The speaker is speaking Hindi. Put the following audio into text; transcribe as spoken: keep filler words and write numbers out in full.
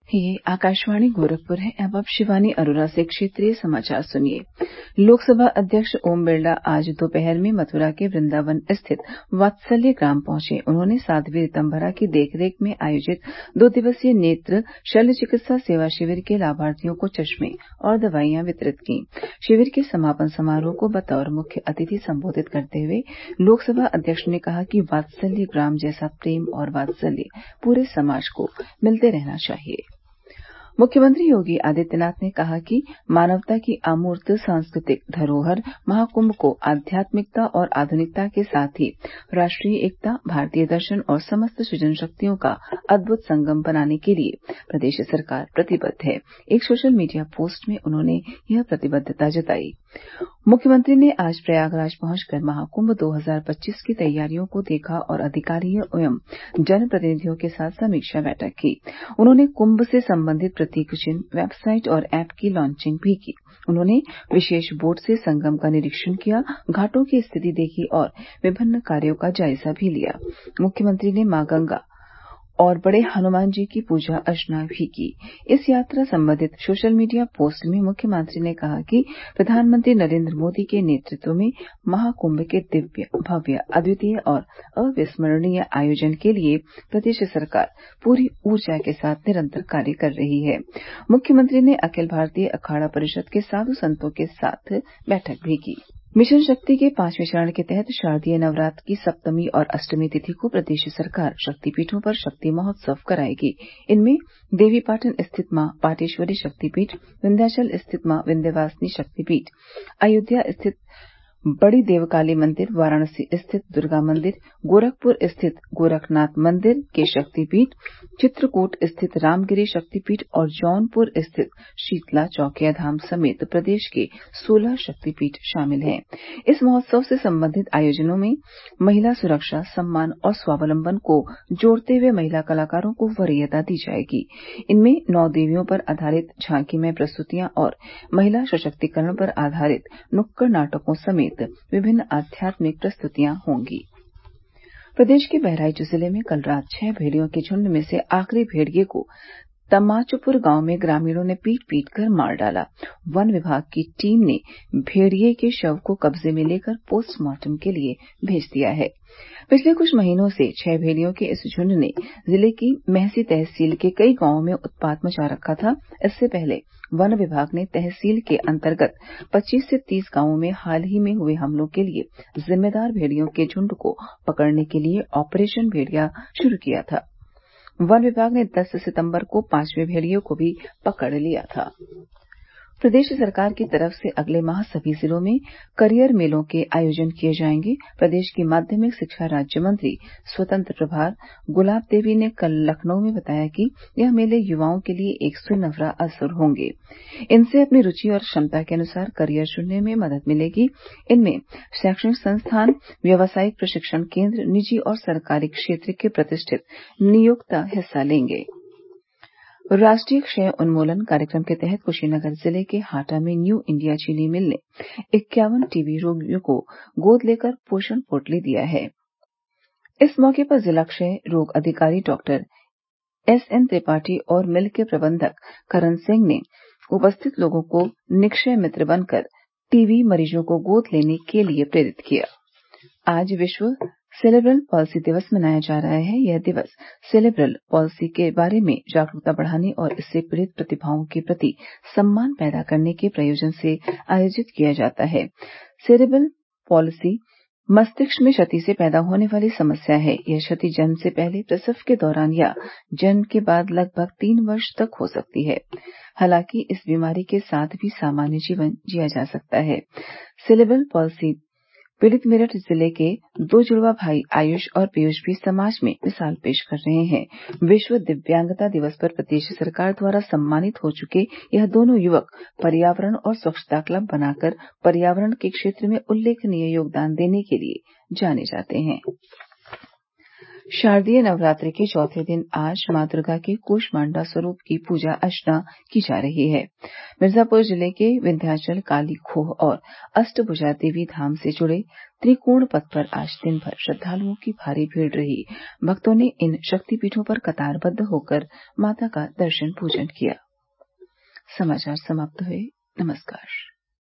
ये आकाशवाणी गोरखपुर है। अब आप शिवानी अरोरा से क्षेत्रीय समाचार सुनिए। लोकसभा अध्यक्ष ओम बिरला आज दोपहर में मथुरा के वृंदावन स्थित वात्सल्य ग्राम पहुंचे। उन्होंने साध्वी ऋतम्भरा की देखरेख में आयोजित दो दिवसीय नेत्र शल्य चिकित्सा सेवा शिविर के लाभार्थियों को चश्मे और दवाइयां वितरित की। शिविर के समापन समारोह को बतौर मुख्य अतिथि संबोधित करते हुए लोकसभा अध्यक्ष ने कहा कि वात्सल्य ग्राम जैसा प्रेम और वात्सल्य पूरे समाज को मिलते रहना चाहिए। मुख्यमंत्री योगी आदित्यनाथ ने कहा कि मानवता की अमूर्त सांस्कृतिक धरोहर महाकुंभ को आध्यात्मिकता और आधुनिकता के साथ ही राष्ट्रीय एकता, भारतीय दर्शन और समस्त सृजन शक्तियों का अद्भुत संगम बनाने के लिए प्रदेश सरकार प्रतिबद्ध है। एक सोशल मीडिया पोस्ट में उन्होंने यह प्रतिबद्धता जताई। मुख्यमंत्री ने आज प्रयागराज पहुंचकर महाकुंभ दो हजार पच्चीस की तैयारियों को देखा और अधिकारियों एवं जनप्रतिनिधियों के साथ समीक्षा बैठक की। उन्होंने कुंभ से संबंधित प्रतीक चिन्ह, वेबसाइट और ऐप की लॉन्चिंग भी की। उन्होंने विशेष बोट से संगम का निरीक्षण किया, घाटों की स्थिति देखी और विभिन्न कार्यों का जायजा भी लिया। मुख्यमंत्री ने मां गंगा और बड़े हनुमान जी की पूजा अर्चना भी की। इस यात्रा संबंधित सोशल मीडिया पोस्ट में मुख्यमंत्री ने कहा कि प्रधानमंत्री नरेंद्र मोदी के नेतृत्व में महाकुंभ के दिव्य, भव्य, अद्वितीय और अविस्मरणीय आयोजन के लिए प्रदेश सरकार पूरी ऊर्जा के साथ निरंतर कार्य कर रही है। मुख्यमंत्री ने अखिल भारतीय अखाड़ा परिषद के साधु संतों के साथ बैठक भी की। मिशन शक्ति के पांचवें चरण के तहत शारदीय नवरात्र की सप्तमी और अष्टमी तिथि को प्रदेश सरकार शक्तिपीठों पर शक्ति महोत्सव कराएगी। इनमें देवीपाटन स्थित मां पाटेश्वरी शक्तिपीठ, विंध्याचल स्थित मां विंध्यवासिनी शक्तिपीठ, अयोध्या स्थित बड़ी देवकाली मंदिर, वाराणसी स्थित दुर्गा मंदिर, गोरखपुर स्थित गोरखनाथ मंदिर के शक्तिपीठ, चित्रकूट स्थित रामगिरी शक्तिपीठ और जौनपुर स्थित शीतला चौकिया धाम समेत प्रदेश के सोलह शक्तिपीठ शामिल हैं। इस महोत्सव से संबंधित आयोजनों में महिला सुरक्षा, सम्मान और स्वावलंबन को जोड़ते हुए महिला कलाकारों को वरीयता दी जाएगी। इनमें नौ देवियों पर आधारित झांकीमय प्रस्तुतियां और महिला सशक्तिकरण पर आधारित नुक्कड़ नाटकों समेत विभिन्न आध्यात्मिक प्रस्तुतियां होंगी। प्रदेश के बहराइच जिले में कल रात छह भेड़ियों के झुंड में से आखिरी भेड़िए को तमाचपुर गांव में ग्रामीणों ने पीट पीट कर मार डाला। वन विभाग की टीम ने भेड़िए के शव को कब्जे में लेकर पोस्टमार्टम के लिए भेज दिया है। पिछले कुछ महीनों से छह भेड़ियों के इस झुंड ने जिले की मेहसी तहसील के कई गांवों में उत्पात मचा रखा था। इससे पहले वन विभाग ने तहसील के अंतर्गत पच्चीस से तीस गांवों में हाल ही में हुए हमलों के लिए जिम्मेदार भेड़ियों के झुंड को पकड़ने के लिए ऑपरेशन भेड़िया शुरू किया था। वन विभाग ने दस सितंबर को पांचवें भेड़िए को भी पकड़ लिया था। प्रदेश सरकार की तरफ से अगले माह सभी जिलों में करियर मेलों के आयोजन किए जाएंगे। प्रदेश की माध्यमिक शिक्षा राज्य मंत्री स्वतंत्र प्रभार गुलाब देवी ने कल लखनऊ में बताया कि यह मेले युवाओं के लिए एक सुनहरा अवसर होंगे। इनसे अपनी रुचि और क्षमता के अनुसार करियर चुनने में मदद मिलेगी। इनमें शैक्षणिक संस्थान, व्यावसायिक प्रशिक्षण केंद्र, निजी और सरकारी क्षेत्र के प्रतिष्ठित नियोक्ता हिस्सा लेंगे। राष्ट्रीय क्षय उन्मूलन कार्यक्रम के तहत कुशीनगर जिले के हाटा में न्यू इंडिया चीनी मिल ने इक्यावन टीबी रोगियों को गोद लेकर पोषण पोटली दिया है। इस मौके पर जिला क्षय रोग अधिकारी डॉक्टर एस एन त्रिपाठी और मिल के प्रबंधक करण सिंह ने उपस्थित लोगों को निक्षय मित्र बनकर टीबी मरीजों को गोद लेने के लिए प्रेरित किया। आज विश्व सेरेब्रल पॉल्सी दिवस मनाया जा रहा है। यह दिवस सेरेब्रल पॉल्सी के बारे में जागरूकता बढ़ाने और इससे पीड़ित प्रतिभाओं के प्रति सम्मान पैदा करने के प्रयोजन से आयोजित किया जाता है। सेरेब्रल पॉल्सी मस्तिष्क में क्षति से पैदा होने वाली समस्या है। यह क्षति जन्म से पहले, प्रसव के दौरान या जन्म के बाद लगभग तीन वर्ष तक हो सकती है। हालांकि इस बीमारी के साथ भी सामान्य जीवन जिया जा सकता है। सेरेब्रल पॉल्सी पीड़ित मेरठ जिले के दो जुड़वा भाई आयुष और पीयूष भी समाज में मिसाल पेश कर रहे हैं। विश्व दिव्यांगता दिवस पर प्रदेश सरकार द्वारा सम्मानित हो चुके यह दोनों युवक पर्यावरण और स्वच्छता क्लब बनाकर पर्यावरण के क्षेत्र में उल्लेखनीय योगदान देने के लिए जाने जाते हैं। शारदीय नवरात्रि के चौथे दिन आज माँ दुर्गा के कूष्मांडा स्वरूप की पूजा अर्चना की जा रही है। मिर्जापुर जिले के विंध्याचल काली खोह और अष्टभुजा देवी धाम से जुड़े त्रिकोण पथ पर आज दिन भर श्रद्वालुओं की भारी भीड़ रही। भक्तों ने इन शक्तिपीठों पर कतारबद्ध होकर माता का दर्शन पूजन किया। समाचार समाप्त हुए। नमस्कार।